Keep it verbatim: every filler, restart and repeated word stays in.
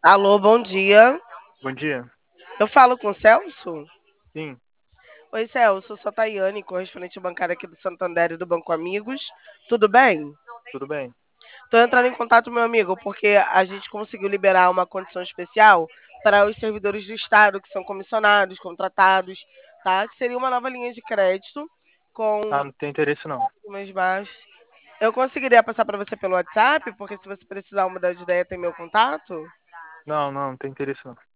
Alô, bom dia. Bom dia. Eu falo com o Celso? Sim, Oi, Celso, eu sou Tayane, correspondente bancária aqui do Santander e do Banco Amigos. Tudo bem? tudo bem? Estou entrando em contato, meu amigo, porque a gente conseguiu liberar uma condição especial para os servidores do Estado, que são comissionados, contratados, tá? Que seria uma nova linha de crédito Ah, com não tem interesse não. mais baixos. Eu conseguiria passar para você pelo WhatsApp, porque se você precisar mudar de ideia, tem meu contato? Não, não, não tem interesse não.